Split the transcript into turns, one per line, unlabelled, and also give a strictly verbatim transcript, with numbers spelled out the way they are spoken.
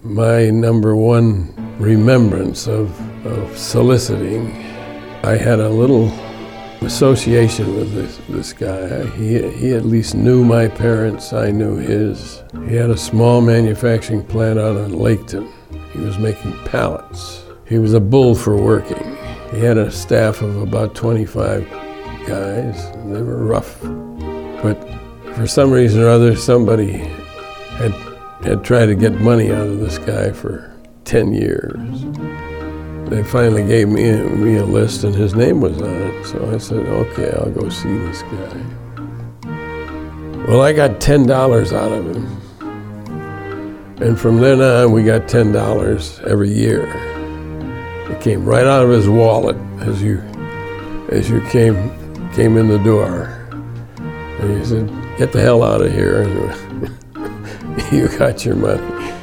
my number one remembrance of, of soliciting, I had a little association with this, this guy. He, he at least knew my parents, I knew his. He had a small manufacturing plant out in Laketon. He was making pallets. He was a bull for working. He had a staff of about twenty-five guys. They were rough, but for some reason or other, somebody had, had tried to get money out of this guy for ten years. They finally gave me a, me a list and his name was on it. So I said, okay, I'll go see this guy. Well, I got ten dollars out of him. And from then on, we got ten dollars every year. It came right out of his wallet as you as you came came in the door. And he said, get the hell out of here. You got your money.